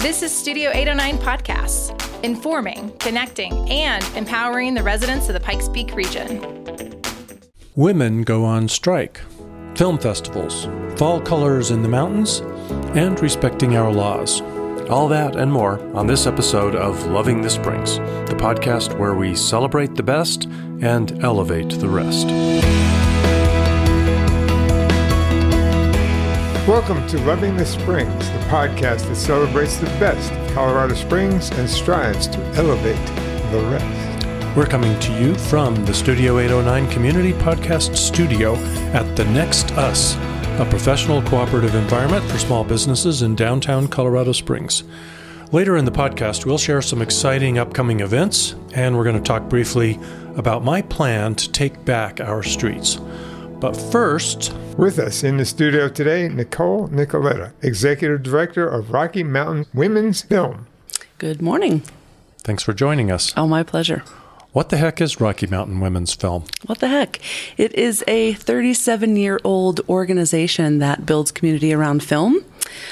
This is Studio 809 Podcasts, informing, connecting, and empowering the residents of the Pikes Peak region. Women go on strike, film festivals, fall colors in the mountains, and respecting our laws. All that and more on this episode of Loving the Springs, the podcast where we celebrate the best and elevate the rest. Welcome to Loving the Springs, the podcast that celebrates the best of Colorado Springs and strives to elevate the rest. We're coming to you from the Studio 809 Community Podcast Studio at The Next Us, a professional cooperative environment for small businesses in downtown Colorado Springs. Later in the podcast, we'll share some exciting upcoming events, and we're going to talk briefly about my plan to take back our streets. But first... With us in the studio today, Nicole Nicoletta, Executive Director of Rocky Mountain Women's Film. Good morning. Thanks for joining us. Oh, my pleasure. What the heck is Rocky Mountain Women's Film? What the heck? It is a 37-year-old organization that builds community around film.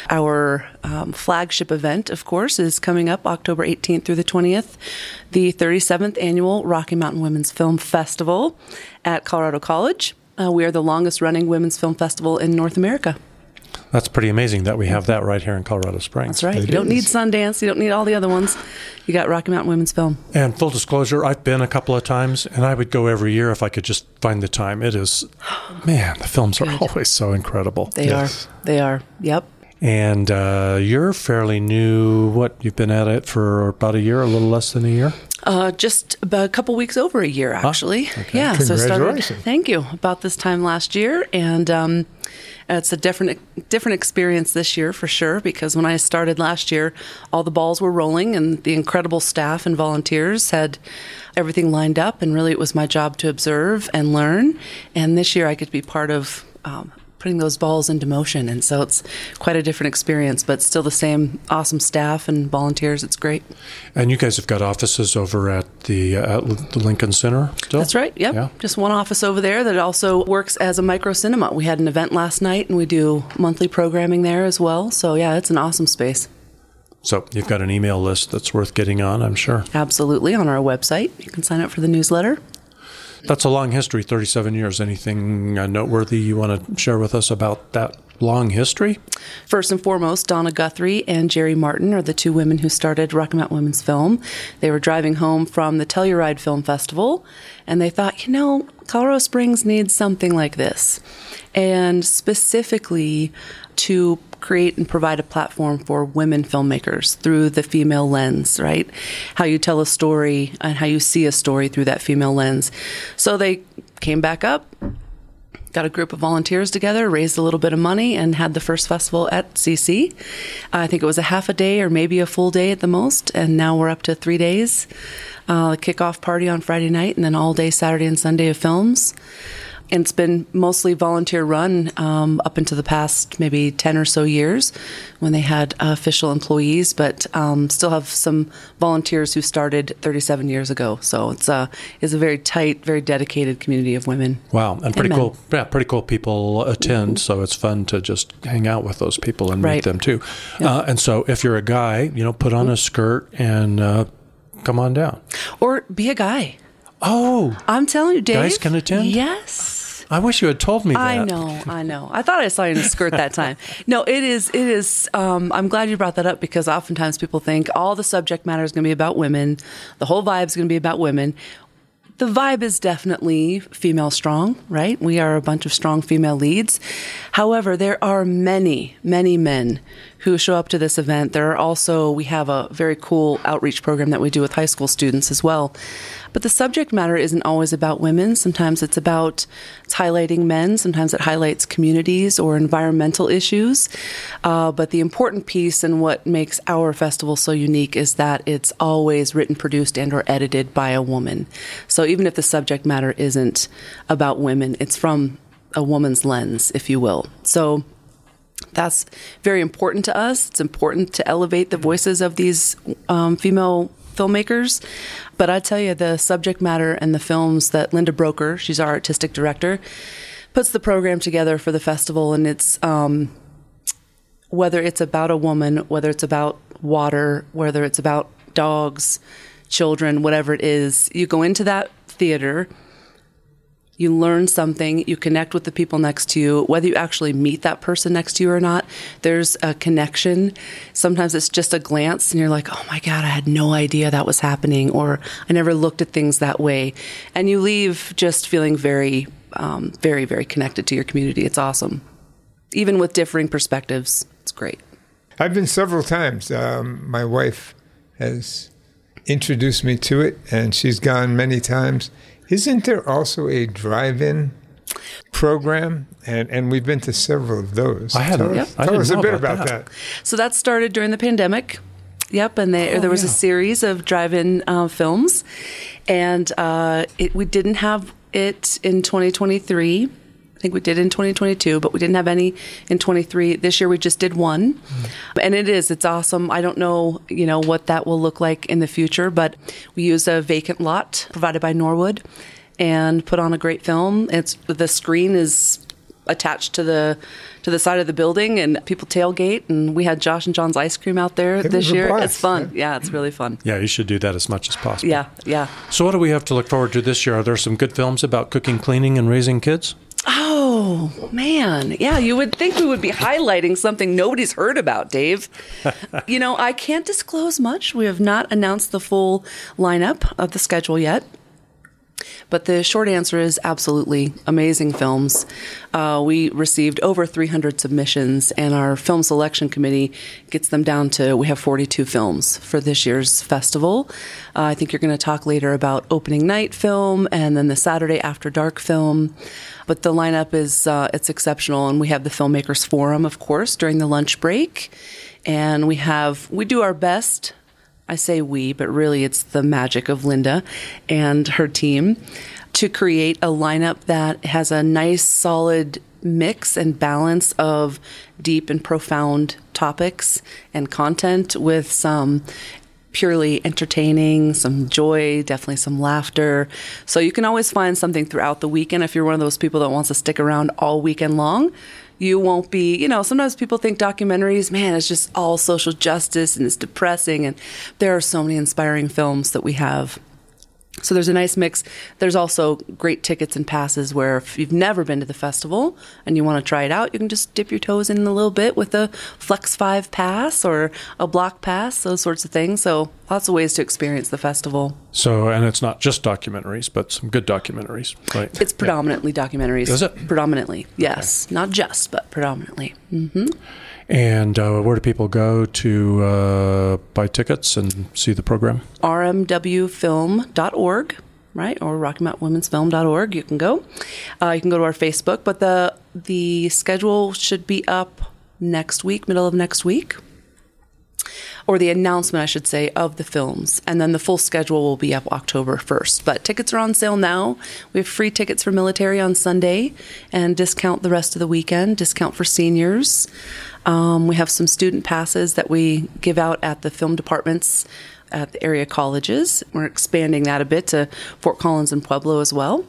Our flagship event, of course, is coming up October 18th through the 20th, the 37th Annual Rocky Mountain Women's Film Festival at Colorado College. We are the longest-running women's film festival in North America. That's pretty amazing that we have that right here in Colorado Springs. That's right. You don't need Sundance. You don't need all the other ones. You got Rocky Mountain Women's Film. And full disclosure, I've been a couple of times, and I would go every year if I could just find the time. It is, man, the films are always so incredible. They are. They are. Yep. And you're fairly new. You've been at it for about a year, a little less than a year? Just about a couple weeks over a year, actually. Huh? Okay. Yeah. Congratulations. So thank you. About this time last year. And it's a different experience this year for sure, because when I started last year, all the balls were rolling and the incredible staff and volunteers had everything lined up. And really it was my job to observe and learn. And this year I get to be part of putting those balls into motion. And so it's quite a different experience, but still the same awesome staff and volunteers. It's great. And you guys have got offices over at the Lincoln Center still? That's right. Yep. Yeah. Just one office over there that also works as a micro cinema. We had an event last night and we do monthly programming there as well. So yeah, it's an awesome space. So you've got an email list that's worth getting on, I'm sure. Absolutely. On our website, you can sign up for the newsletter. That's a long history, 37 years. Anything noteworthy you want to share with us about that long history? First and foremost, Donna Guthrie and Jerry Martin are the two women who started Rocky Mountain Women's Film. They were driving home from the Telluride Film Festival, and they thought, Colorado Springs needs something like this. And specifically to create and provide a platform for women filmmakers through the female lens, right? How you tell a story and how you see a story through that female lens. So they came back up, got a group of volunteers together, raised a little bit of money, and had the first festival at CC. I think it was a half a day or maybe a full day at the most, and now we're up to 3 days. The kickoff party on Friday night, and then all day Saturday and Sunday of films. And it's been mostly volunteer run up into the past maybe 10 or so years when they had official employees, but still have some volunteers who started 37 years ago. So it's a very tight, very dedicated community of women. Wow, and pretty cool. Yeah, pretty cool people attend. So it's fun to just hang out with those people and meet them too. Yeah. And so if you're a guy, put on a skirt and come on down, or be a guy. Oh, I'm telling you, Dave. Guys can attend? Yes. I wish you had told me that. I know. I thought I saw you in a skirt that time. No, it is. I'm glad you brought that up because oftentimes people think all the subject matter is going to be about women. The whole vibe is going to be about women. The vibe is definitely female strong, right? We are a bunch of strong female leads. However, there are many, many men who show up to this event. We have a very cool outreach program that we do with high school students as well. But the subject matter isn't always about women. Sometimes it's highlighting men. Sometimes it highlights communities or environmental issues. But the important piece and what makes our festival so unique is that it's always written, produced, and or edited by a woman. So even if the subject matter isn't about women, it's from a woman's lens, if you will. So that's very important to us. It's important to elevate the voices of these female filmmakers. But I tell you, the subject matter and the films that Linda Broker, she's our artistic director, puts the program together for the festival, and it's whether it's about a woman, whether it's about water, whether it's about dogs, children, whatever it is. You go into that theater, you learn something, you connect with the people next to you, whether you actually meet that person next to you or not, there's a connection. Sometimes it's just a glance and you're like, oh my God, I had no idea that was happening, or I never looked at things that way. And you leave just feeling very, very, very connected to your community. It's awesome. Even with differing perspectives, it's great. I've been several times. My wife has introduced me to it, and she's gone many times. Isn't there also a drive-in program? And we've been to several of those. Tell us a bit about that. So that started during the pandemic. Yep, and there was a series of drive-in films, and we didn't have it in 2023. I think we did in 2022, but we didn't have any in 23. This year we just did one. And it's awesome. I don't know, what that will look like in the future, but we use a vacant lot provided by Norwood and put on a great film. The screen is attached to the side of the building, and people tailgate, and we had Josh and John's ice cream out there this year. It's fun. Yeah, it's really fun. Yeah, you should do that as much as possible. Yeah. So what do we have to look forward to this year? Are there some good films about cooking, cleaning, and raising kids? Oh, man. Yeah, you would think we would be highlighting something nobody's heard about, Dave. I can't disclose much. We have not announced the full lineup of the schedule yet. But the short answer is absolutely amazing films. We received over 300 submissions, and our film selection committee gets them down to, we have 42 films for this year's festival. I think you're going to talk later about opening night film and then the Saturday after dark film. But the lineup is, it's exceptional. And we have the Filmmakers Forum, of course, during the lunch break. And we do our best. I say we, but really it's the magic of Linda and her team to create a lineup that has a nice, solid mix and balance of deep and profound topics and content with some purely entertaining, some joy, definitely some laughter. So you can always find something throughout the weekend if you're one of those people that wants to stick around all weekend long. You won't be, sometimes people think documentaries, man, it's just all social justice and it's depressing. And there are so many inspiring films that we have. So there's a nice mix. There's also great tickets and passes where if you've never been to the festival and you want to try it out, you can just dip your toes in a little bit with a Flex 5 pass or a block pass, those sorts of things. So lots of ways to experience the festival. So, and it's not just documentaries, but some good documentaries, right? It's predominantly documentaries. Is it? Predominantly, yes. Okay. Not just, but predominantly. Mm-hmm. And where do people go to buy tickets and see the program? rmwfilm.org, right? Or RockyMountainWomen'sFilm.org. You can go. You can go to our Facebook, but the schedule should be up next week, middle of next week. Or the announcement, I should say, of the films. And then the full schedule will be up October 1st. But tickets are on sale now. We have free tickets for military on Sunday and discount the rest of the weekend, discount for seniors. We have some student passes that we give out at the film departments at the area colleges. We're expanding that a bit to Fort Collins and Pueblo as well.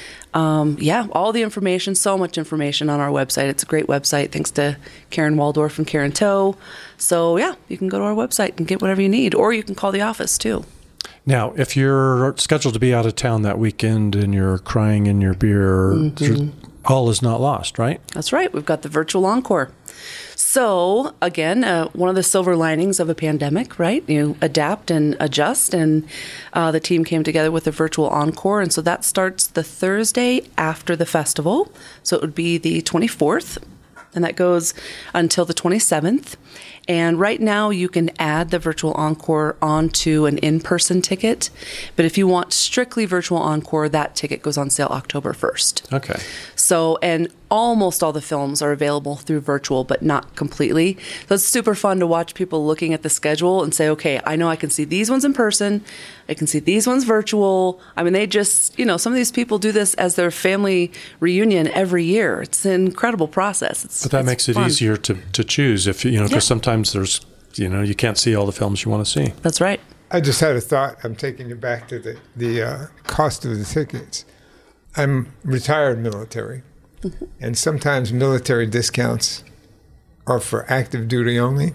All the information, so much information on our website. It's a great website, thanks to Karen Waldorf and Karen Toe. So, you can go to our website and get whatever you need, or you can call the office, too. Now, if you're scheduled to be out of town that weekend and you're crying in your beer, all is not lost, right? That's right. We've got the virtual encore. So, again, one of the silver linings of a pandemic, right? You adapt and adjust, and the team came together with a virtual encore, and so that starts the Thursday after the festival. So it would be the 24th, and that goes until the 27th. And right now you can add the virtual encore onto an in-person ticket. But if you want strictly virtual encore, that ticket goes on sale October 1st. Okay. So, and almost all the films are available through virtual, but not completely. So it's super fun to watch people looking at the schedule and say, okay, I know I can see these ones in person. I can see these ones virtual. I mean, they just, some of these people do this as their family reunion every year. It's an incredible process. But that makes it easier to choose if, because sometimes there's, you can't see all the films you want to see. That's right. I just had a thought. I'm taking you back to the cost of the tickets. I'm retired military, and sometimes military discounts are for active duty only.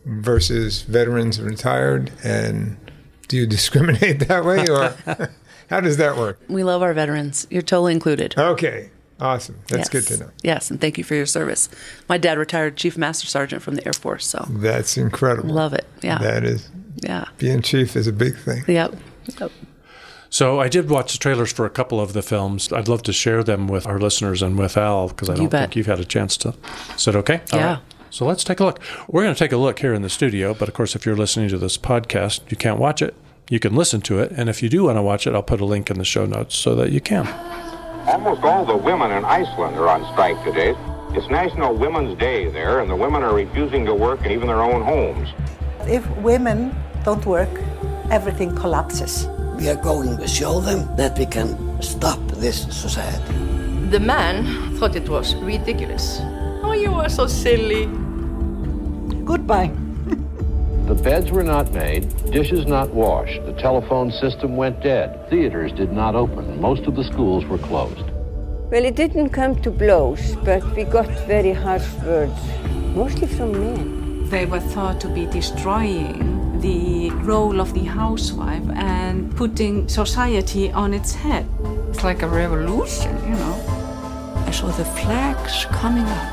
versus veterans retired? And do you discriminate that way, or how does that work? We love our veterans. You're totally included. Okay. Awesome. That's good to know. Yes, and thank you for your service. My dad retired Chief Master Sergeant from the Air Force, so that's incredible. Love it. Yeah. That is. Yeah. Being chief is a big thing. Yep. So I did watch the trailers for a couple of the films. I'd love to share them with our listeners and with Al, because I don't think you've had a chance to. Is that okay? Yeah. All right. So let's take a look. We're going to take a look here in the studio, but of course, if you're listening to this podcast, you can't watch it. You can listen to it, and if you do want to watch it, I'll put a link in the show notes so that you can. Almost all the women in Iceland are on strike today. It's National Women's Day there, and the women are refusing to work in even their own homes. If women don't work, everything collapses. We are going to show them that we can stop this society. The man thought it was ridiculous. Oh, you are so silly. Goodbye. The beds were not made, dishes not washed, the telephone system went dead, theaters did not open, most of the schools were closed. Well, it didn't come to blows, but we got very harsh words, mostly from men. They were thought to be destroying the role of the housewife and putting society on its head. It's like a revolution, you know. I saw the flags coming up.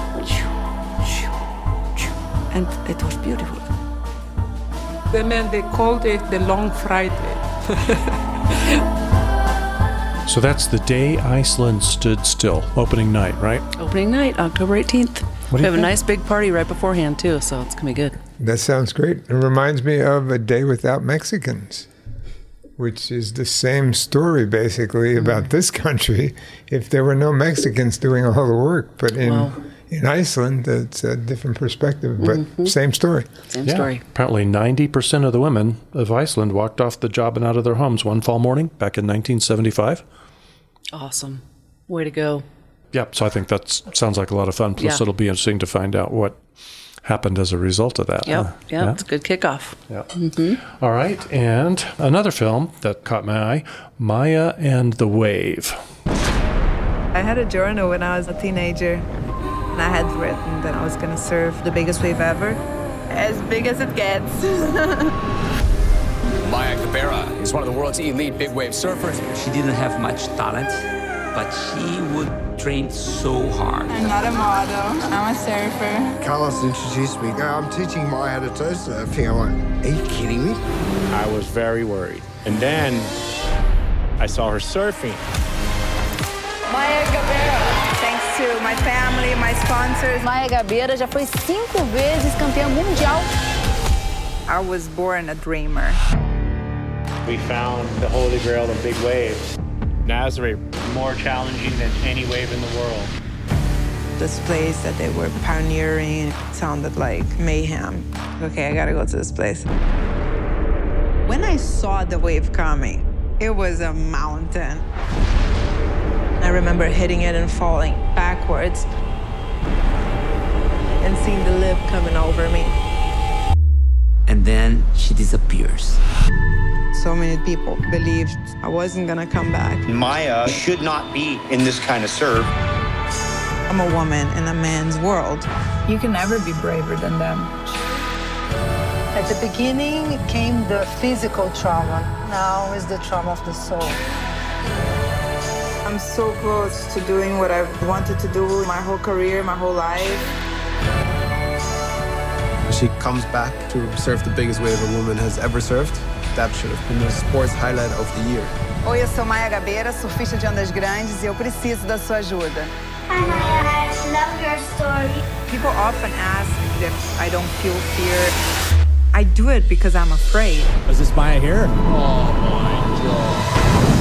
And it was beautiful. The men, they called it the Long Friday. So that's The Day Iceland Stood Still, opening night, right? Opening night, October 18th. We have a think? nice big party right beforehand, too, so it's going to be good. That sounds great. It reminds me of A Day Without Mexicans, which is the same story, basically, about this country if there were no Mexicans doing all the work. But in Iceland, it's a different perspective, but same story. Same story. Apparently 90% of the women of Iceland walked off the job and out of their homes one fall morning back in 1975. Awesome. Way to go. Yep, so I think that sounds like a lot of fun. Plus, it'll be interesting to find out what happened as a result of that. Yep, it's a good kickoff. Yep. All right, and another film that caught my eye, Maya and the Wave. I had a journal when I was a teenager. And I had written that I was going to surf the biggest wave ever. As big as it gets. Maya Cabrera is one of the world's elite big wave surfers. She didn't have much talent, but she would train so hard. I'm not a model. I'm a surfer. Carlos introduced me. I'm teaching Maya how to toe surf. I'm like, are you kidding me? I was very worried. And then I saw her surfing. Maya Cabrera. Thanks to my family, my sponsors. Maya Gabeira já foi 5 vezes campeã mundial. I was born a dreamer. We found the holy grail of big waves. Nazaré, more challenging than any wave in the world. This place that they were pioneering sounded like mayhem. Okay, I gotta go to this place. When I saw the wave coming, it was a mountain. I remember hitting it and falling backwards and seeing the lip coming over me. And then she disappears. So many people believed I wasn't gonna come back. Maya should not be in this kind of surf. I'm a woman in a man's world. You can never be braver than them. At the beginning came the physical trauma. Now is the trauma of the soul. I'm so close to doing what I've wanted to do my whole career, my whole life. She comes back to surf the biggest wave a woman has ever surfed. That should have been the sports highlight of the year. Oi, eu sou Maya Gabeira, surfista de ondas grandes, e eu preciso da sua ajuda. Hi, Maya. I love your story. People often ask if I don't feel fear. I do it because I'm afraid. Is this Maya here? Oh, my God.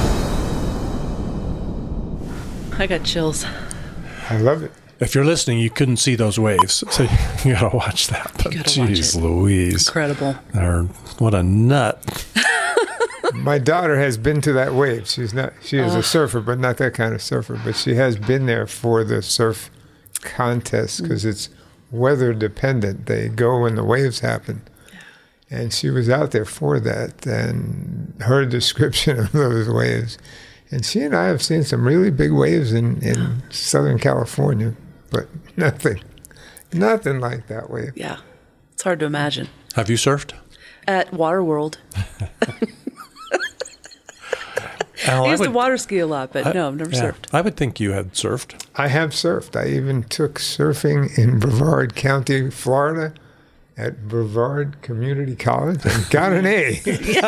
I got chills. I love it. If you're listening, you couldn't see those waves, so you got to watch that. But geez Louise. Incredible. What a nut. My daughter has been to that wave. She is a surfer, but not that kind of surfer. But she has been there for the surf contest because it's weather dependent. They go when the waves happen. And she was out there for that, and her description of those waves. And she and I have seen some really big waves in Southern California, but nothing like that wave. Yeah. It's hard to imagine. Have you surfed? At Waterworld. Al, I used to water ski a lot, but no, I've never surfed. I would think you had surfed. I have surfed. I even took surfing in Brevard County, Florida, at Brevard Community College and got an A.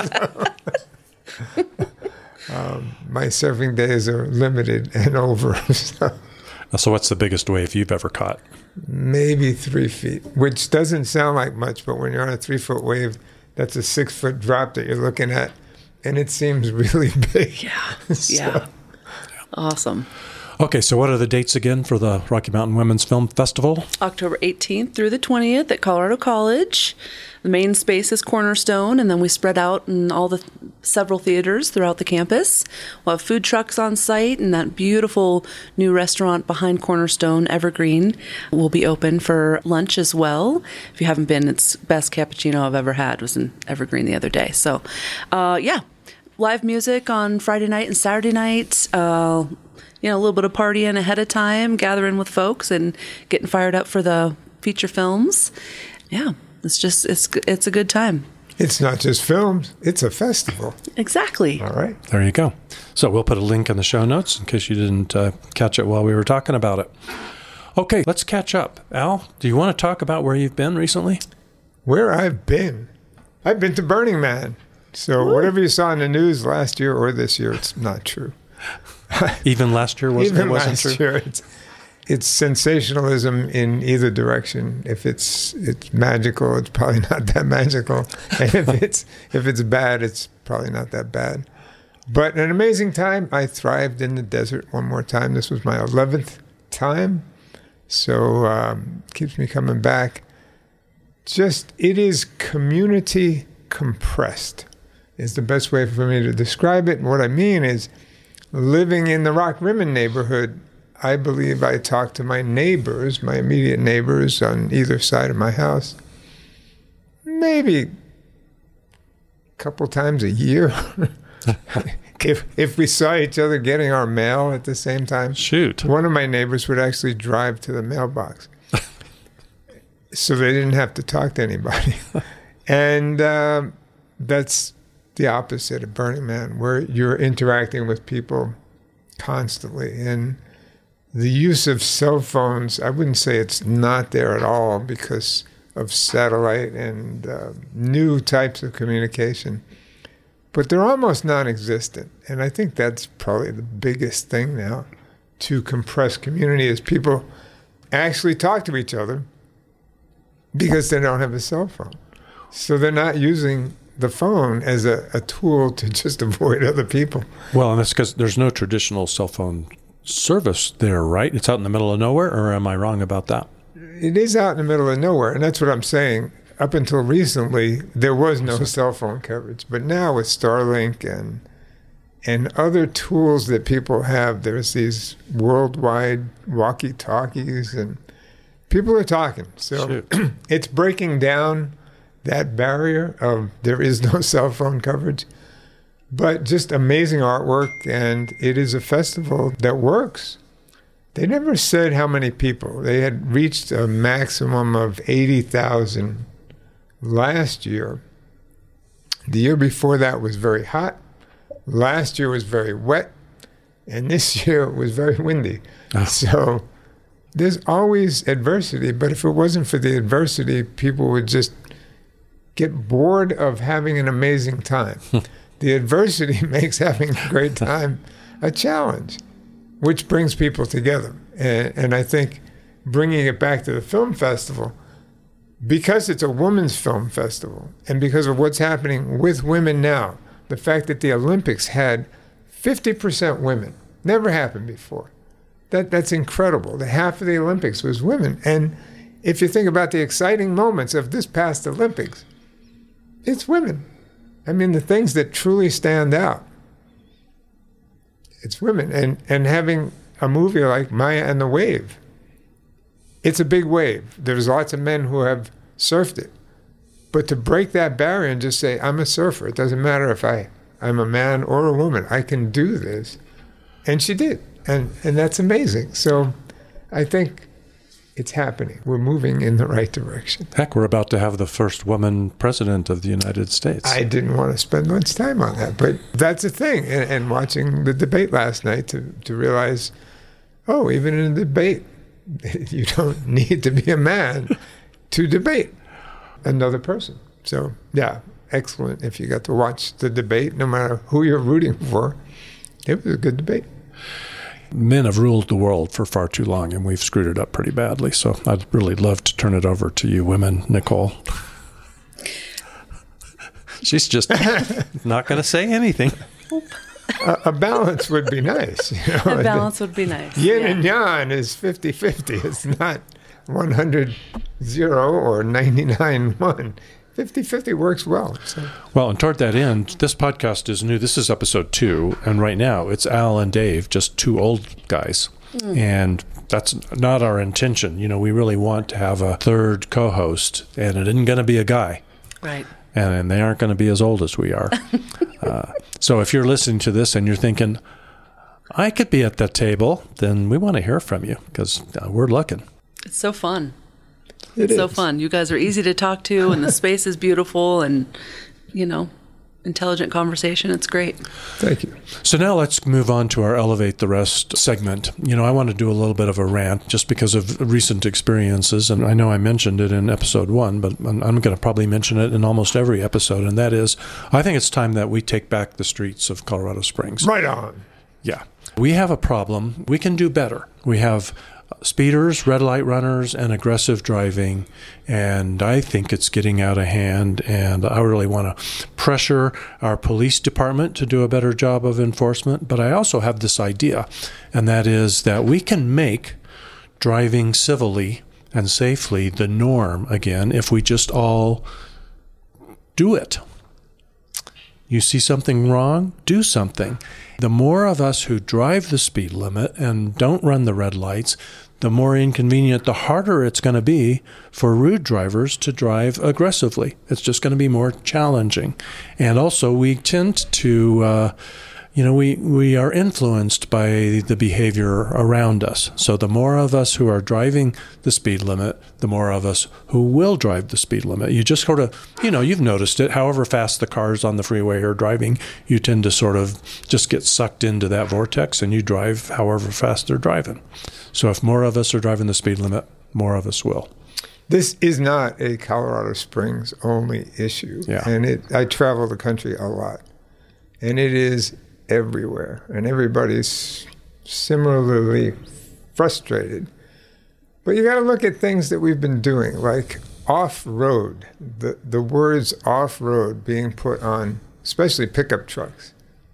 My surfing days are limited and over. So what's the biggest wave you've ever caught? Maybe 3 feet, which doesn't sound like much, but when you're on a 3-foot wave, that's a 6-foot drop that you're looking at, and it seems really big. Yeah. Awesome. Okay, so what are the dates again for the Rocky Mountain Women's Film Festival? October 18th through the 20th at Colorado College. The main space is Cornerstone, and then we spread out in all the several theaters throughout the campus. We'll have food trucks on site, and that beautiful new restaurant behind Cornerstone, Evergreen, will be open for lunch as well. If you haven't been, it's best cappuccino I've ever had was in Evergreen the other day. So, live music on Friday night and Saturday night. A little bit of partying ahead of time, gathering with folks and getting fired up for the feature films. Yeah, it's a good time. It's not just films, it's a festival. Exactly. All right. There you go. So we'll put a link in the show notes in case you didn't catch it while we were talking about it. Okay, let's catch up. Al, do you want to talk about where you've been recently? Where I've been to Burning Man. So whatever you saw in the news last year or this year, it's not true. Even last year wasn't true? Year, it's sensationalism in either direction. If it's magical, it's probably not that magical. And if it's bad, it's probably not that bad. But an amazing time. I thrived in the desert one more time. This was my 11th time. So keeps me coming back. It is community compressed is the best way for me to describe it. And what I mean is, living in the Rock Rimmon neighborhood, I believe I talk to my neighbors, my immediate neighbors on either side of my house, maybe a couple times a year. If we saw each other getting our mail at the same time. Shoot. One of my neighbors would actually drive to the mailbox. So they didn't have to talk to anybody. And that's the opposite of Burning Man, where you're interacting with people constantly. And the use of cell phones, I wouldn't say it's not there at all because of satellite and new types of communication. But they're almost non-existent. And I think that's probably the biggest thing now to compress community is people actually talk to each other because they don't have a cell phone. So they're not using the phone as a tool to just avoid other people. Well, and that's because there's no traditional cell phone service there, right? It's out in the middle of nowhere, or am I wrong about that? It is out in the middle of nowhere, and that's what I'm saying. Up until recently, there was no cell phone coverage. But now with Starlink and other tools that people have, there's these worldwide walkie-talkies, and people are talking. So it's breaking down that barrier of there is no cell phone coverage, but just amazing artwork, and it is a festival that works. They never said how many people. They had reached a maximum of 80,000 last year. The year before that was very hot. Last year was very wet, and this year was very windy. So there's always adversity, but if it wasn't for the adversity, people would just get bored of having an amazing time. The adversity makes having a great time a challenge, which brings people together. And I think bringing it back to the film festival, because it's a women's film festival, and because of what's happening with women now, the fact that the Olympics had 50% women, never happened before. That's incredible. The half of the Olympics was women. And if you think about the exciting moments of this past Olympics, it's women. I mean, the things that truly stand out, it's women. And having a movie like Maya and the Wave, it's a big wave. There's lots of men who have surfed it. But to break that barrier and just say, I'm a surfer, it doesn't matter if I'm a man or a woman, I can do this. And she did. And that's amazing. So I think It's happening. We're moving in the right direction. Heck, we're about to have the first woman president of the United States. I didn't want to spend much time on that, but that's a thing. And watching the debate last night to realize, oh, even in a debate, you don't need to be a man to debate another person. So, yeah, excellent. If you got to watch the debate, no matter who you're rooting for, it was a good debate. Men have ruled the world for far too long, and we've screwed it up pretty badly. So I'd really love to turn it over to you women, Nicole. She's just not going to say anything. A balance would be nice. You know? A balance would be nice. Yin and yang is 50-50. It's not 100-0 or 99-1. 50-50 works well. So. Well, and toward that end, this podcast is new. This is episode 2, and right now it's Al and Dave, just two old guys. And that's not our intention. You know, we really want to have a third co-host, and it isn't going to be a guy. Right. And they aren't going to be as old as we are. So if you're listening to this and you're thinking, I could be at that table, then we want to hear from you, because we're looking. It's so fun. It's so fun. You guys are easy to talk to, and the space is beautiful, and, you know, intelligent conversation. It's great. Thank you. So now let's move on to our Elevate the Rest segment. You know, I want to do a little bit of a rant just because of recent experiences, and I know I mentioned it in episode 1, but I'm going to probably mention it in almost every episode, and that is, I think it's time that we take back the streets of Colorado Springs. Right on. Yeah. We have a problem. We can do better. We have speeders, red light runners, and aggressive driving, and I think it's getting out of hand, and I really want to pressure our police department to do a better job of enforcement, but I also have this idea, and that is that we can make driving civilly and safely the norm again if we just all do it. You see something wrong? Do something. The more of us who drive the speed limit and don't run the red lights, the more inconvenient, the harder it's going to be for rude drivers to drive aggressively. It's just going to be more challenging. And also, we tend to, we are influenced by the behavior around us. So the more of us who are driving the speed limit, the more of us who will drive the speed limit. You just sort of, you've noticed it. However fast the cars on the freeway are driving, you tend to sort of just get sucked into that vortex, and you drive however fast they're driving. So if more of us are driving the speed limit, more of us will. This is not a Colorado Springs only issue. Yeah. And I travel the country a lot. And it is everywhere. And everybody's similarly frustrated. But you got to look at things that we've been doing, like off-road. The words off-road being put on, especially pickup trucks.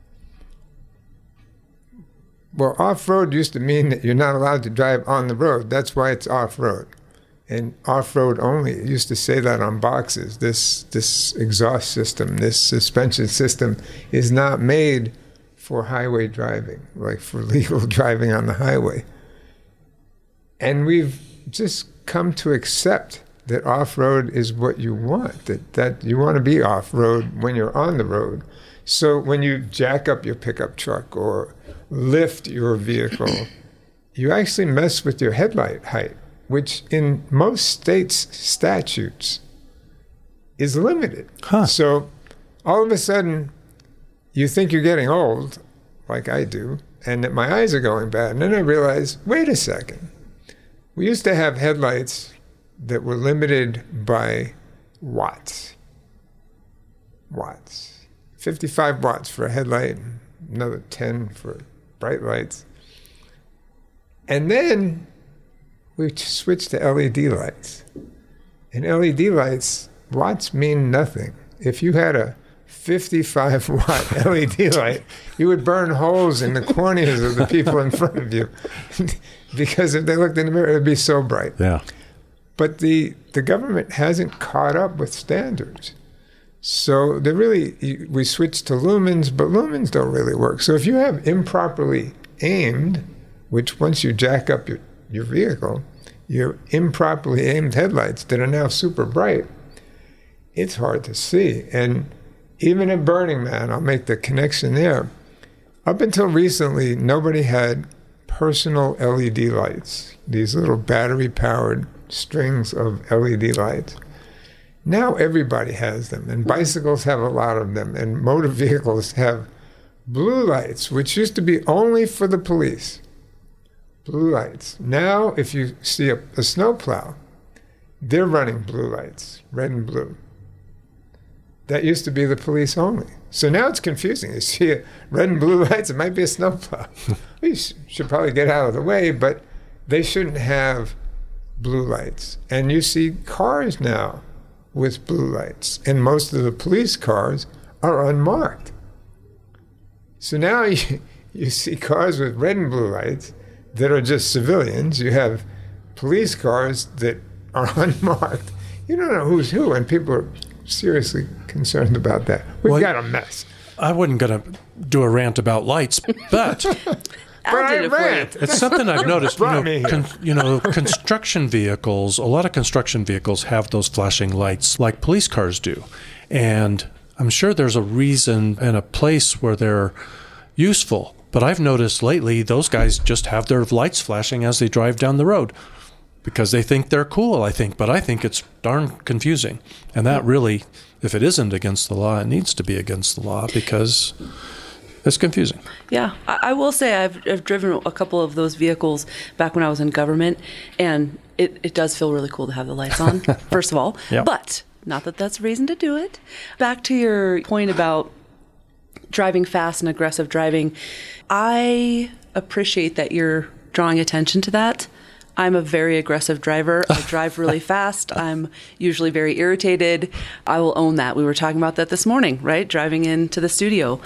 Well, off-road used to mean that you're not allowed to drive on the road. That's why it's off-road. And off-road only. It used to say that on boxes. This exhaust system, this suspension system is not made for highway driving, like for legal driving on the highway. And we've just come to accept that off-road is what you want, that you want to be off-road when you're on the road. So when you jack up your pickup truck or lift your vehicle, you actually mess with your headlight height, which in most states' statutes is limited. So all of a sudden, you think you're getting old, like I do, and that my eyes are going bad. And then I realize, wait a second. We used to have headlights that were limited by watts. 55 watts for a headlight, another 10 for bright lights. And then we switched to LED lights. And LED lights, watts mean nothing. If you had a 55-watt LED light, you would burn holes in the corneas of the people in front of you. Because if they looked in the mirror, it would be so bright. Yeah. But the government hasn't caught up with standards. So we switched to lumens, but lumens don't really work. So if you have improperly aimed, which once you jack up your vehicle, your improperly aimed headlights that are now super bright, it's hard to see. And even at Burning Man, I'll make the connection there. Up until recently, nobody had personal LED lights, these little battery-powered strings of LED lights. Now everybody has them, and bicycles have a lot of them, and motor vehicles have blue lights, which used to be only for the police. Blue lights. Now, if you see a snowplow, they're running blue lights, red and blue. That used to be the police only. So now it's confusing. You see a red and blue lights, it might be a snowplow. We should probably get out of the way, but they shouldn't have blue lights. And you see cars now with blue lights, and most of the police cars are unmarked. So now you see cars with red and blue lights that are just civilians. You have police cars that are unmarked. You don't know who's who, and people are seriously concerned about that. We've got a mess. I wasn't going to do a rant about lights, but I rant. It's something I've noticed. Construction vehicles, a lot of construction vehicles have those flashing lights like police cars do. And I'm sure there's a reason and a place where they're useful. But I've noticed lately those guys just have their lights flashing as they drive down the road because they think they're cool, I think. But I think it's darn confusing. And that really, if it isn't against the law, it needs to be against the law because it's confusing. Yeah, I will say I've driven a couple of those vehicles back when I was in government, and it does feel really cool to have the lights on, first of all. Yep. But not that that's a reason to do it. Back to your point about driving fast and aggressive driving, I appreciate that you're drawing attention to that. I'm a very aggressive driver. I drive really fast. I'm usually very irritated. I will own that. We were talking about that this morning, right? Driving into the studio.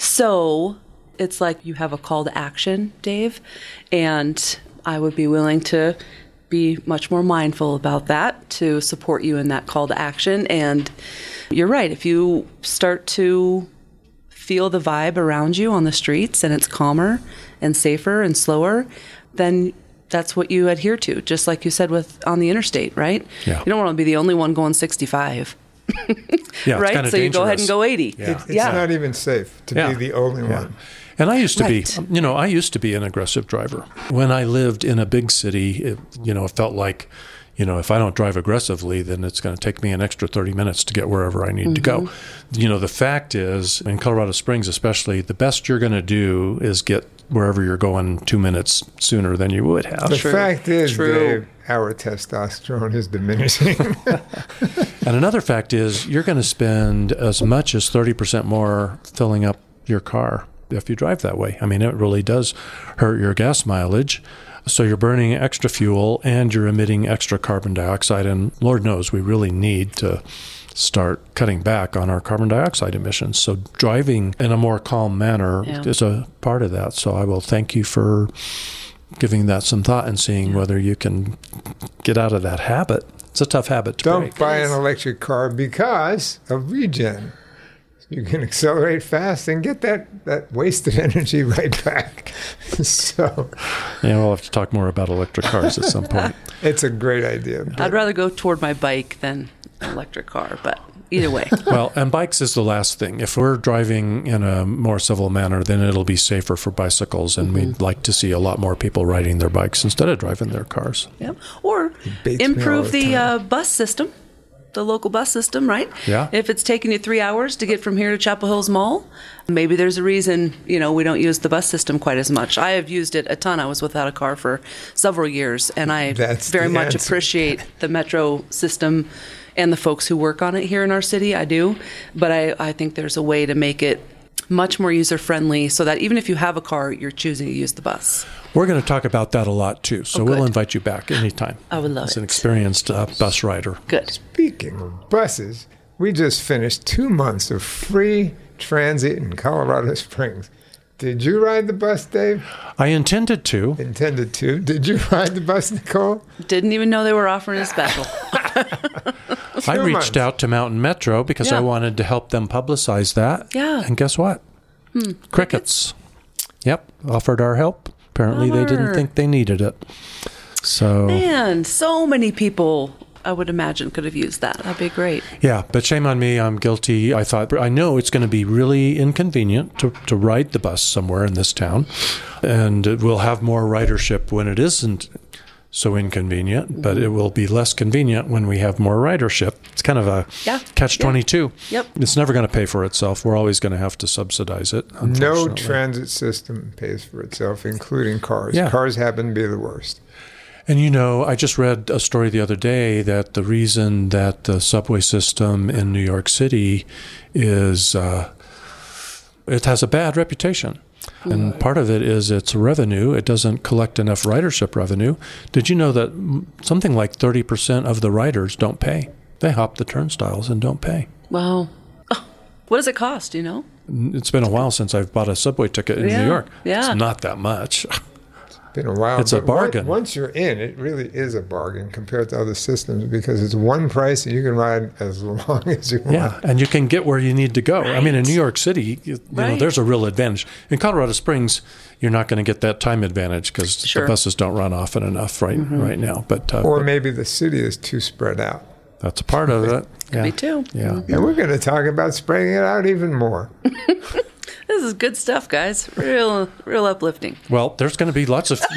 So it's like you have a call to action, Dave, and I would be willing to be much more mindful about that to support you in that call to action. And you're right. If you start to feel the vibe around you on the streets and it's calmer and safer and slower, then that's what you adhere to, just like you said with on the interstate, right? Yeah. You don't want to be the only one going 65. Yeah, right? It's so you go ahead and go 80. Yeah. It's not even safe to be the only one. And I used to I used to be an aggressive driver. When I lived in a big city, it felt like, if I don't drive aggressively, then it's going to take me an extra 30 minutes to get wherever I need to go. The fact is, in Colorado Springs especially, the best you're going to do is get wherever you're going 2 minutes sooner than you would have. The fact is, Dave, our testosterone is diminishing. And another fact is, you're going to spend as much as 30% more filling up your car if you drive that way. I mean, it really does hurt your gas mileage. So you're burning extra fuel and you're emitting extra carbon dioxide. And Lord knows we really need to start cutting back on our carbon dioxide emissions. So driving in a more calm manner is a part of that. So I will thank you for giving that some thought and seeing whether you can get out of that habit. It's a tough habit to break. Don't buy an electric car because of regen. You can accelerate fast and get that wasted energy right back. So, we'll have to talk more about electric cars at some point. It's a great idea. I'd rather go toward my bike than an electric car, but either way. Well, and bikes is the last thing. If we're driving in a more civil manner, then it'll be safer for bicycles, and we'd like to see a lot more people riding their bikes instead of driving their cars. Yep. Or improve the bus system. The local bus system, right? Yeah. If it's taking you 3 hours to get from here to Chapel Hills Mall, maybe there's a reason, we don't use the bus system quite as much. I have used it a ton. I was without a car for several years, and I very much appreciate the Metro system and the folks who work on it here in our city. I do. But I think there's a way to make it much more user-friendly so that even if you have a car, you're choosing to use the bus. We're going to talk about that a lot, too. So we'll invite you back anytime. I would love it. As an experienced bus rider. Good. Speaking of buses, we just finished 2 months of free transit in Colorado Springs. Did you ride the bus, Dave? I intended to. Did you ride the bus, Nicole? Didn't even know they were offering a special. I reached out to Mountain Metro because I wanted to help them publicize that. Yeah. And guess what? Crickets. Yep. Offered our help. Apparently they didn't think they needed it. So man, so many people I would imagine, could have used that. That'd be great. Yeah, but shame on me. I'm guilty. I know it's going to be really inconvenient to ride the bus somewhere in this town, and we'll have more ridership when it isn't so inconvenient, but it will be less convenient when we have more ridership. It's kind of a catch-22. Yep. It's never going to pay for itself. We're always going to have to subsidize it. No transit system pays for itself, including cars. Yeah. Cars happen to be the worst. And I just read a story the other day that the reason that the subway system in New York City is it has a bad reputation. And part of it is its revenue. It doesn't collect enough ridership revenue. Did you know that something like 30% of the riders don't pay? They hop the turnstiles and don't pay. Wow. Oh, what does it cost, do you know? It's been a while since I've bought a subway ticket in New York. Yeah. It's not that much. Been a while. It's a bargain. Once you're in, it really is a bargain compared to other systems because it's one price and you can ride as long as you want. Yeah, and you can get where you need to go. Right. I mean, in New York City, you know, there's a real advantage. In Colorado Springs, you're not going to get that time advantage because the buses don't run often enough right now. But or maybe the city is too spread out. That's a part of it. Could be too. Yeah. And we're going to talk about spreading it out even more. This is good stuff, guys. Real uplifting. Well, there's going to be lots of,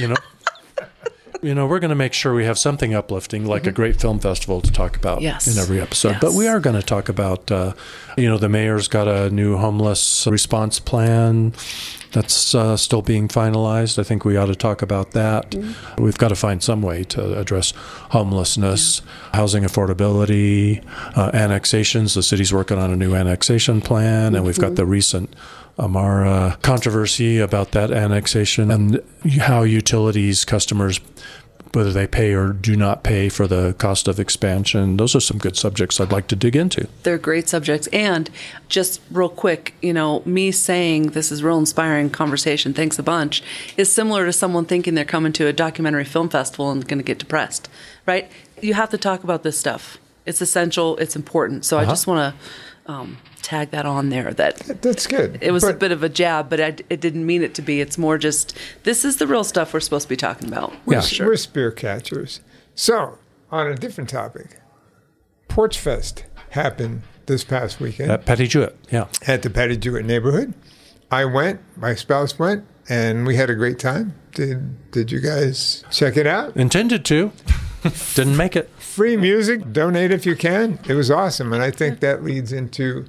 we're going to make sure we have something uplifting, like a great film festival to talk about in every episode. But we are going to talk about, the mayor's got a new homeless response plan that's still being finalized. I think we ought to talk about that. We've got to find some way to address homelessness, housing affordability, annexations. The city's working on a new annexation plan, and we've got the recent Amara controversy about that annexation and how utilities customers, whether they pay or do not pay for the cost of expansion. Those are some good subjects I'd like to dig into. They're great subjects. And just real quick, me saying this is real inspiring conversation, thanks a bunch, is similar to someone thinking they're coming to a documentary film festival and going to get depressed, right? You have to talk about this stuff. It's essential. It's important. So I just want to tag that on there. That's good. It was a bit of a jab, but it didn't mean it to be. It's more just, this is the real stuff we're supposed to be talking about. We're spear catchers. So, on a different topic, Porch Fest happened this past weekend. At Patty Jewett, yeah. At the Patty Jewett neighborhood. I went, my spouse went, and we had a great time. Did you guys check it out? Intended to. Didn't make it. Free music, donate if you can. It was awesome, and I think that leads into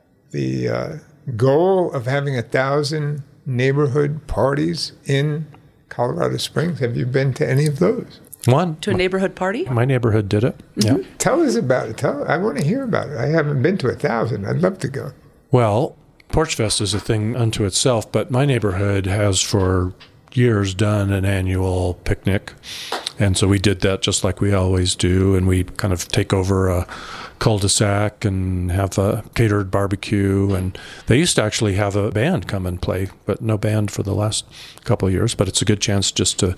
the goal of having 1,000 neighborhood parties in Colorado Springs. Have you been to any of those? One. To a neighborhood party? My neighborhood did it. Yeah. Tell us about it. I want to hear about it. I haven't been to 1,000. I'd love to go. Well, Porch Fest is a thing unto itself, but my neighborhood has for years done an annual picnic. And so we did that just like we always do. And we kind of take over a cul-de-sac and have a catered barbecue. And they used to actually have a band come and play, but no band for the last couple of years. But it's a good chance just to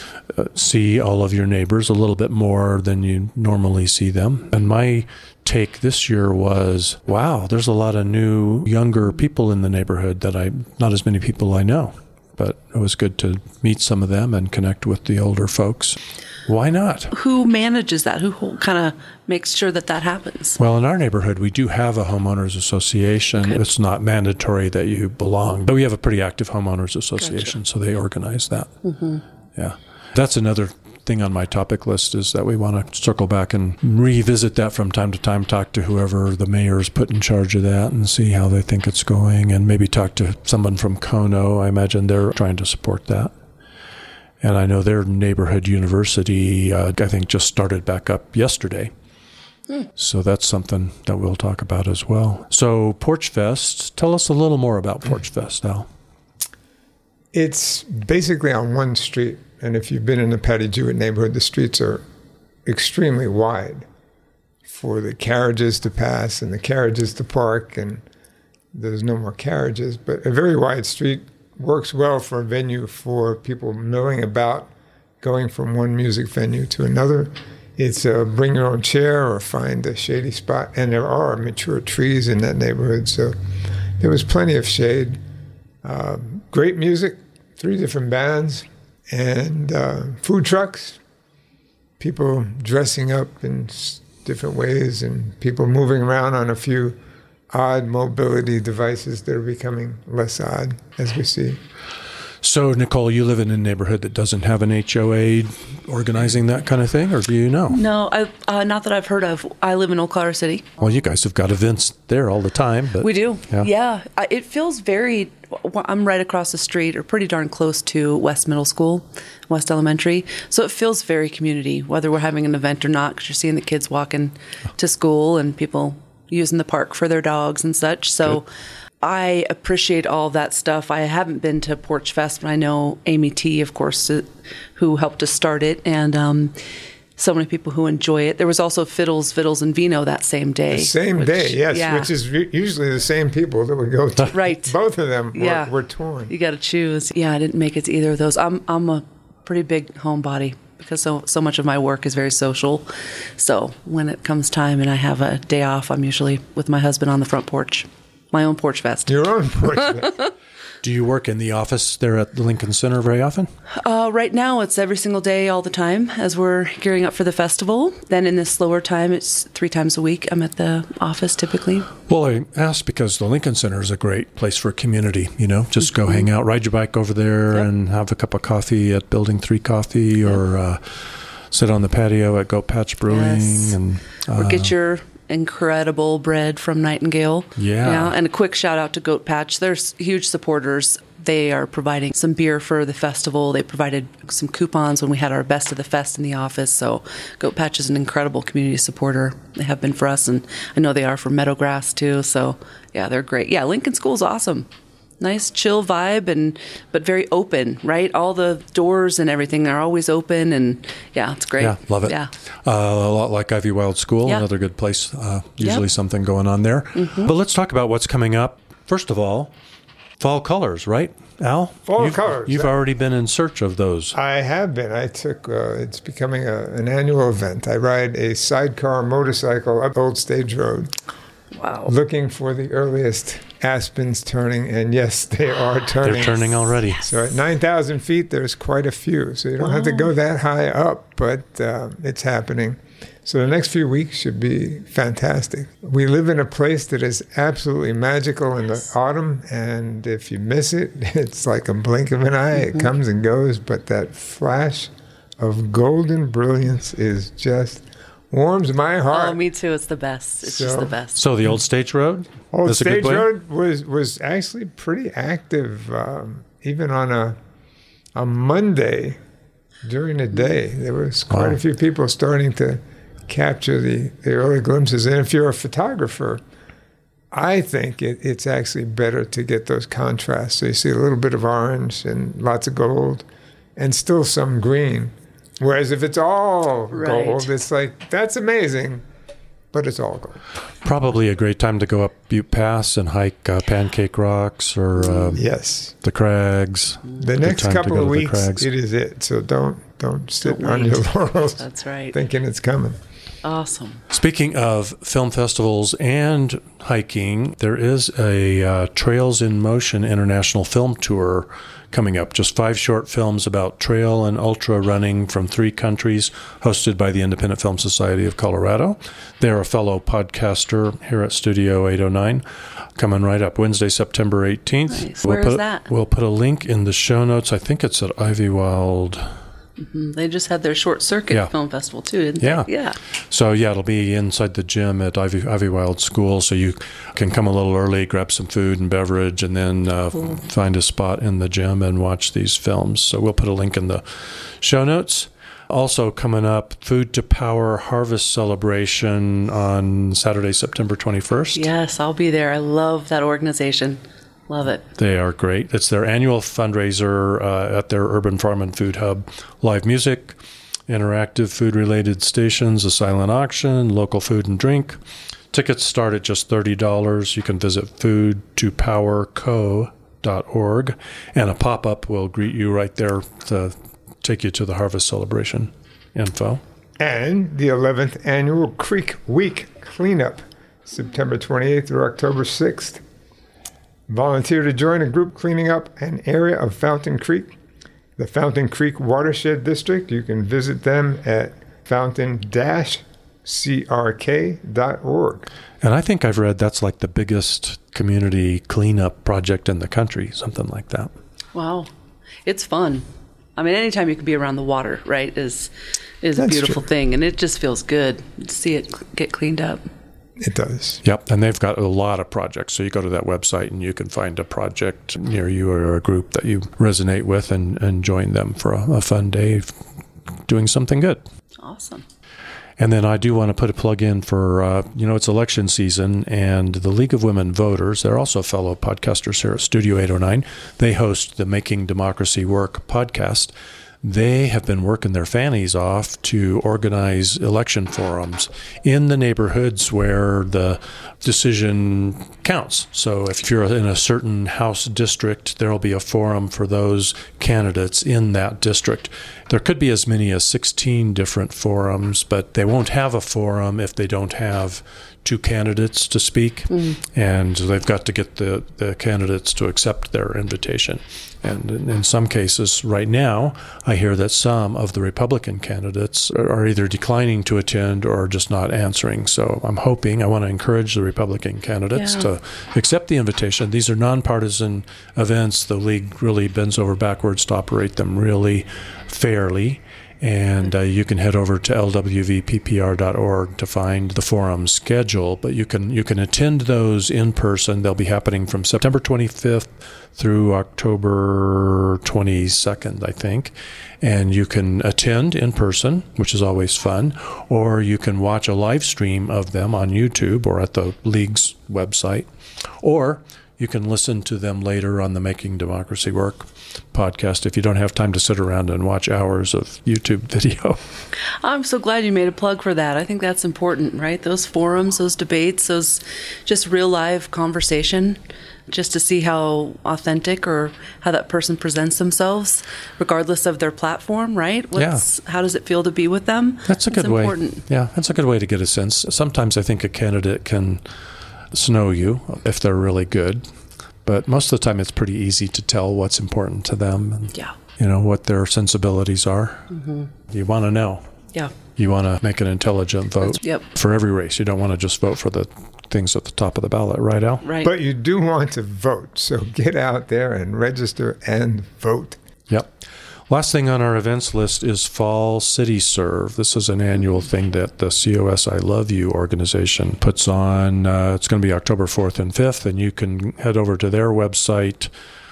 see all of your neighbors a little bit more than you normally see them. And my take this year was, wow, there's a lot of new, younger people in the neighborhood not as many people I know. But it was good to meet some of them and connect with the older folks. Why not? Who manages that? Who kind of makes sure that happens? Well, in our neighborhood, we do have a homeowners association. Okay. It's not mandatory that you belong, but we have a pretty active homeowners association, so they organize that. Mm-hmm. Yeah. That's another thing on my topic list is that we want to circle back and revisit that from time to time, talk to whoever the mayor's put in charge of that and see how they think it's going, and maybe talk to someone from Kono. I imagine they're trying to support that. And I know their neighborhood university, I think, just started back up yesterday. So that's something that we'll talk about as well. So Porch Fest, tell us a little more about Porch Fest, Al. It's basically on one street. And if you've been in the Patty Jewett neighborhood, the streets are extremely wide for the carriages to pass and the carriages to park, and there's no more carriages. But a very wide street works well for a venue for people milling about, going from one music venue to another. It's bring your own chair or find a shady spot. And there are mature trees in that neighborhood, so there was plenty of shade. Great music, 3 different bands. And food trucks, people dressing up in different ways and people moving around on a few odd mobility devices that are becoming less odd as we see. So, Nicole, you live in a neighborhood that doesn't have an HOA organizing that kind of thing, or do you know? No, not that I've heard of. I live in Old Colorado City. Well, you guys have got events there all the time. But we do. Yeah. It feels very, I'm right across the street or pretty darn close to West Middle School, West Elementary. So it feels very community, whether we're having an event or not, because you're seeing the kids walking to school and people using the park for their dogs and such. So good. I appreciate all that stuff. I haven't been to Porch Fest, but I know Amy T, of course, who helped us start it, and so many people who enjoy it. There was also Fiddles, Vittles, and Vino that same day. The same day, yes, yeah. Which is usually the same people that would go to. Right. Both of them were torn. You got to choose. Yeah, I didn't make it to either of those. I'm a pretty big homebody because so much of my work is very social. So when it comes time and I have a day off, I'm usually with my husband on the front porch. My own Porch Fest. Your own Porch Fest. Do you work in the office there at the Lincoln Center very often? Right now, it's every single day, all the time, as we're gearing up for the festival. Then in the slower time, it's 3 times a week. I'm at the office typically. Well, I asked because the Lincoln Center is a great place for community, just go hang out, ride your bike over there and have a cup of coffee at Building 3 Coffee or sit on the patio at Goat Patch Brewing. Or get your incredible bread from Nightingale. Yeah. And a quick shout out to Goat Patch. They're huge supporters. They are providing some beer for the festival. They provided some coupons when we had our Best of the Fest in the office. So Goat Patch is an incredible community supporter. They have been for us, and I know they are for Meadowgrass too. So yeah, they're great. Yeah, Lincoln School's awesome. Nice chill vibe, but very open, right? All the doors and everything are always open, and yeah, it's great. Yeah, love it. Yeah. A lot like Ivy Wild School, another good place. Usually something going on there. Mm-hmm. But let's talk about what's coming up. First of all, fall colors, right, Al? Fall colors. You've already been in search of those. I have been. I took, it's becoming an annual event. I ride a sidecar motorcycle up Old Stage Road. Wow. Looking for the earliest aspens turning, and yes, they are turning. They're turning already. So at 9,000 feet, there's quite a few. So you don't have to go that high up, but it's happening. So the next few weeks should be fantastic. We live in a place that is absolutely magical in the autumn, and if you miss it, it's like a blink of an eye. It comes and goes, but that flash of golden brilliance is just warms my heart. Oh, me too. It's the best. It's just the best. So the Old Stage Road? Old Stage Road was actually pretty active, even on a Monday during the day. There was quite a few people starting to capture the early glimpses. And if you're a photographer, I think it's actually better to get those contrasts. So you see a little bit of orange and lots of gold and still some green. Whereas if it's all gold, it's like, that's amazing, but it's all gold. Probably a great time to go up Butte Pass and hike Pancake Rocks or the Crags. The next couple of weeks, it is it. So don't sit on your laurels. That's right. Thinking it's coming. Awesome. Speaking of film festivals and hiking, there is a Trails in Motion International Film Tour coming up. Just 5 short films about trail and ultra running from 3 countries, hosted by the Independent Film Society of Colorado. They're a fellow podcaster here at Studio 809. Coming right up Wednesday, September 18th. Nice. Where is that? We'll put a link in the show notes. I think it's at Ivy Wild. Mm-hmm. They just had their short circuit film festival too, didn't they? Yeah. So it'll be inside the gym at Ivy Wild School. So you can come a little early, grab some food and beverage, and then find a spot in the gym and watch these films. So we'll put a link in the show notes. Also coming up, Food to Power Harvest Celebration on Saturday, September 21st. Yes, I'll be there. I love that organization. Love it. They are great. It's their annual fundraiser at their Urban Farm and Food Hub. Live music, interactive food-related stations, a silent auction, local food and drink. Tickets start at just $30. You can visit foodtopowerco.org, and a pop-up will greet you right there to take you to the Harvest Celebration info. And the 11th Annual Creek Week Cleanup, September 28th through October 6th. Volunteer to join a group cleaning up an area of Fountain Creek, the Fountain Creek Watershed District. You can visit them at fountain-crk.org. And I think I've read that's like the biggest community cleanup project in the country, something like that. Wow. It's fun. I mean, anytime you can be around the water, right, is a beautiful thing. And it just feels good to see it get cleaned up. It does. Yep. And they've got a lot of projects. So you go to that website and you can find a project near you or a group that you resonate with and join them for a fun day doing something good. Awesome. And then I do want to put a plug in for, it's election season, and the League of Women Voters, they're also fellow podcasters here at Studio 809. They host the Making Democracy Work podcast. They have been working their fannies off to organize election forums in the neighborhoods where the decision counts. So if you're in a certain House district, there will be a forum for those candidates in that district. There could be as many as 16 different forums, but they won't have a forum if they don't have two candidates to speak. And they've got to get the candidates to accept their invitation. And in some cases, right now, I hear that some of the Republican candidates are either declining to attend or just not answering. So I want to encourage the Republican candidates to accept the invitation. These are nonpartisan events. The League really bends over backwards to operate them really fairly. And you can head over to lwvppr.org to find the forum schedule. But you can attend those in person. They'll be happening from September 25th through October 22nd, I think. And you can attend in person, which is always fun, or you can watch a live stream of them on YouTube or at the League's website, or you can listen to them later on the Making Democracy Work podcast if you don't have time to sit around and watch hours of YouTube video. I'm so glad you made a plug for that. I think that's important, right? Those forums, those debates, those just real live conversation, just to see how authentic or how that person presents themselves, regardless of their platform, right? How does it feel to be with them? That's a good way. Yeah, that's a good way to get a sense. Sometimes I think a candidate can snow you if they're really good, but most of the time it's pretty easy to tell what's important to them and what their sensibilities are. You want to know. You want to make an intelligent vote for every race. You don't want to just vote for the things at the top of the ballot, right, Al? Right. But you do want to vote, so get out there and register and vote. Yep. Last thing on our events list is Fall City Serve. This is an annual thing that the COS I Love You organization puts on. It's going to be October 4th and 5th, and you can head over to their website,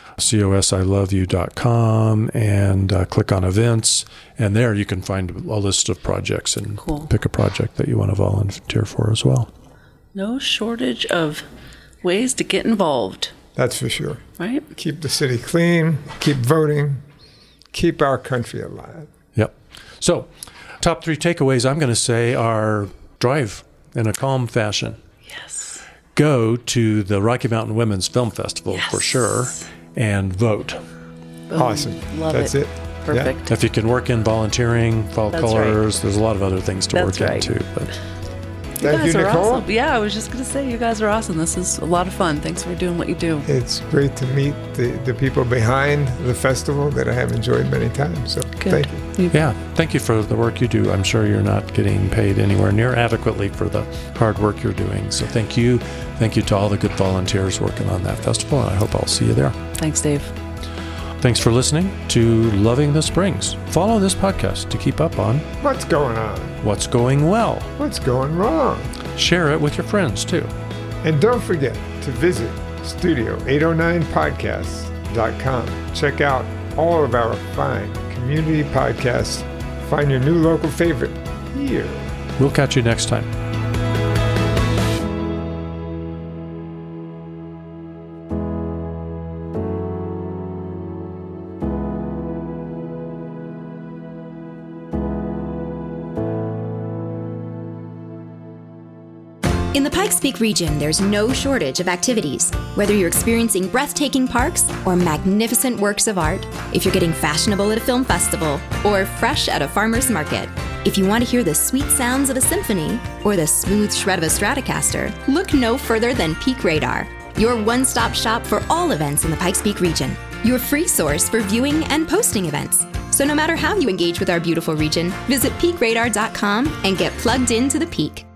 cosiloveyou.com, and click on events. And there you can find a list of projects and pick a project that you want to volunteer for as well. No shortage of ways to get involved. That's for sure. Right? Keep the city clean, keep voting, keep our country alive. Yep. So, top 3 takeaways I'm going to say are drive in a calm fashion. Yes. Go to the Rocky Mountain Women's Film Festival for sure, and vote. Boom. Awesome. Love That's it. Perfect. Yeah. If you can work in volunteering, fall colors, right. there's a lot of other things to work into. But You guys are awesome. Yeah, I was just going to say, you guys are awesome. This is a lot of fun. Thanks for doing what you do. It's great to meet the people behind the festival that I have enjoyed many times. So thank you. Yeah, thank you for the work you do. I'm sure you're not getting paid anywhere near adequately for the hard work you're doing. So thank you. Thank you to all the good volunteers working on that festival, and I hope I'll see you there. Thanks, Dave. Thanks for listening to Loving the Springs. Follow this podcast to keep up on what's going on, what's going well, what's going wrong. Share it with your friends, too. And don't forget to visit Studio809podcasts.com. Check out all of our fine community podcasts. Find your new local favorite here. We'll catch you next time. In the Pikes Peak region, there's no shortage of activities. Whether you're experiencing breathtaking parks or magnificent works of art, if you're getting fashionable at a film festival or fresh at a farmer's market, if you want to hear the sweet sounds of a symphony or the smooth shred of a Stratocaster, look no further than Peak Radar, your one-stop shop for all events in the Pikes Peak region. Your free source for viewing and posting events. So no matter how you engage with our beautiful region, visit peakradar.com and get plugged into the peak.